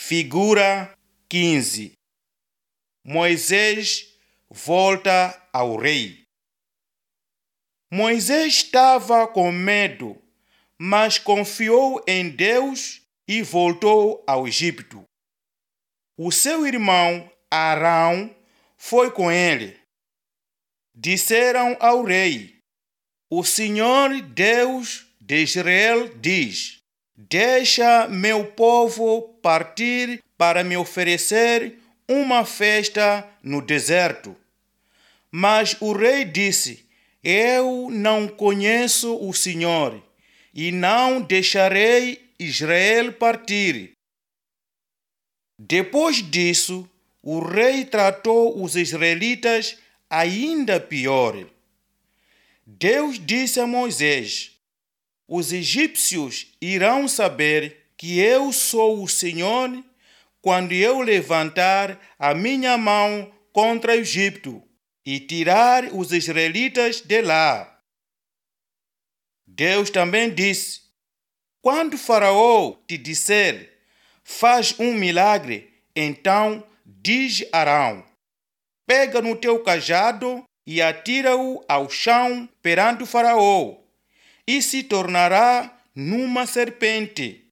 Figura 15. Moisés volta ao rei. Moisés estava com medo, mas confiou em Deus e voltou ao Egito. O seu irmão Arão foi com ele. Disseram ao rei: "O Senhor Deus de Israel diz: deixa meu povo partir para me oferecer uma festa no deserto." Mas o rei disse: "Eu não conheço o Senhor e não deixarei Israel partir." Depois disso, o rei tratou os israelitas ainda pior. Deus disse a Moisés: "Os egípcios irão saber que eu sou o Senhor quando eu levantar a minha mão contra o Egito e tirar os israelitas de lá." Deus também disse: "Quando Faraó te disser, faz um milagre, então diz a Arão: pega no teu cajado e atira-o ao chão perante o Faraó, e se tornará numa serpente."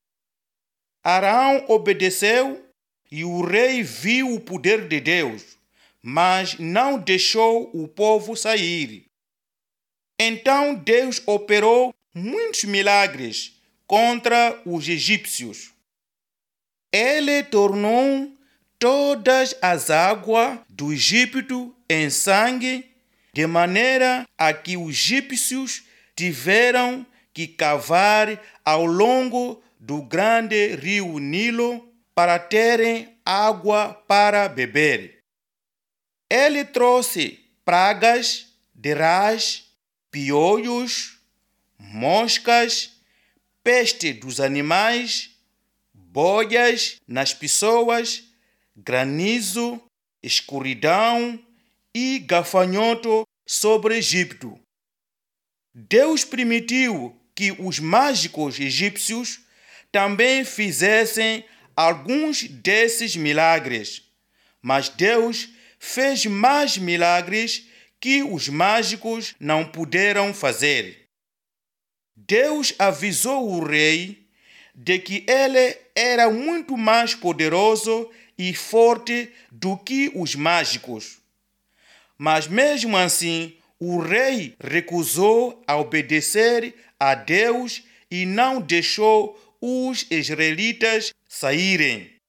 Arão obedeceu e o rei viu o poder de Deus, mas não deixou o povo sair. Então Deus operou muitos milagres contra os egípcios. Ele tornou todas as águas do Egito em sangue, de maneira a que os egípcios tiveram que cavar ao longo do grande rio Nilo para terem água para beber. Ele trouxe pragas de rãs, piolhos, moscas, peste dos animais, bolhas nas pessoas, granizo, escuridão e gafanhoto sobre o Egito. Deus permitiu que os mágicos egípcios também fizessem alguns desses milagres, mas Deus fez mais milagres que os mágicos não puderam fazer. Deus avisou o rei de que ele era muito mais poderoso e forte do que os mágicos. Mas mesmo assim, o rei recusou a obedecer a Deus e não deixou os israelitas saírem.